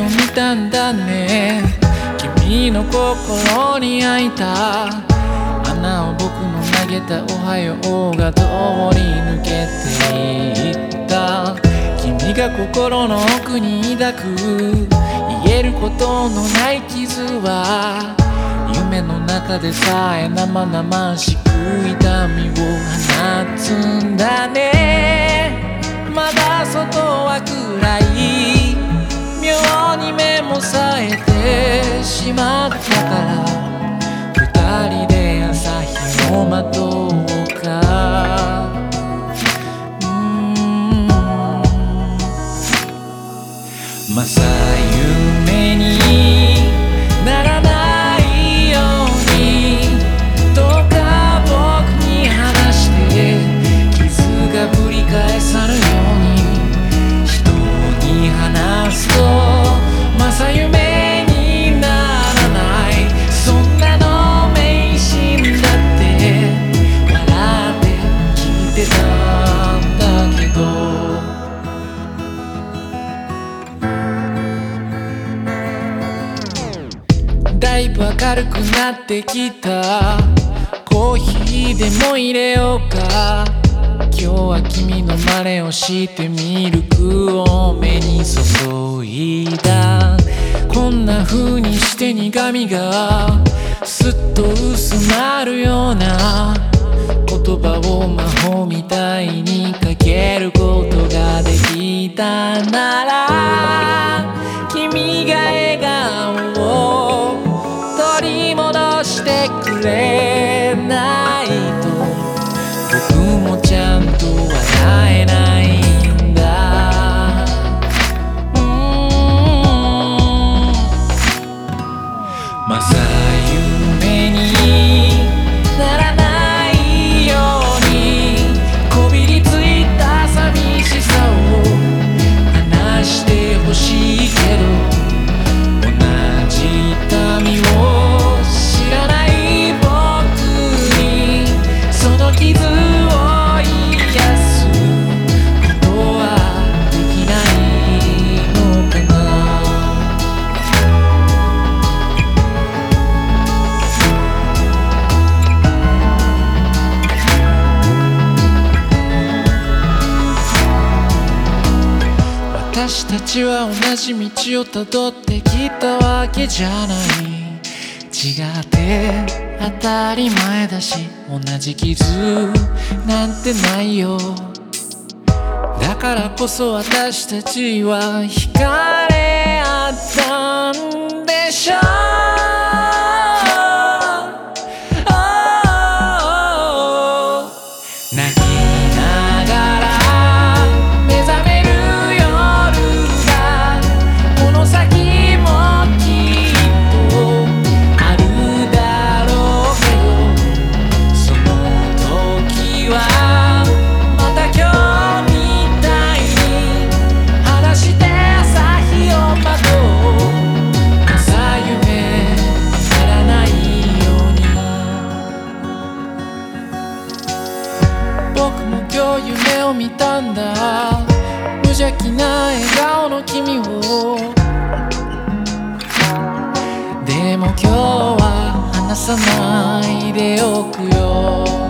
見たんだね。君の心に開いた穴を僕の投げたおはようが通り抜けていった。君が心の奥に抱く言えることのない傷は夢の中でさえ生々しく痛みを放つんだね。まだ外は暗い、妙に目も冴えてしまったから二人で朝日を待とうか。まさ夢にならないようにどうか僕に話して傷がぶり返さぬように人に話すとまさ夢にならない。そんなの迷信だって笑って聞いてたんだけどだいぶ明るくなってきた。コーヒーでも入れようか。今日は君の真似をしてミルクを目に注いだ。こんな風にして苦みがすっと薄まるような言葉を魔法みたいにかけることができたなら君が笑顔を取り戻してくれないと僕もちゃんと笑えないんだ。まさ夢にならないようにこびりついた寂しさを話してほしいけど同じ痛みを知らない僕にその傷を癒すことはできないのかな。私たちは同じ道をたどってきたわけじゃない。違って当たり前だし同じ傷なんてないよ。だからこそ私たちは惹かれ合ったんでしょう。泣きながら目覚める夜がこの先もきっとあるだろうけどその時はまた今日みたいに話して朝日を待とう。朝夢ならないように僕も今日夢を見たんだ。無邪気な笑顔の君を。でも今日は話さないでおくよ。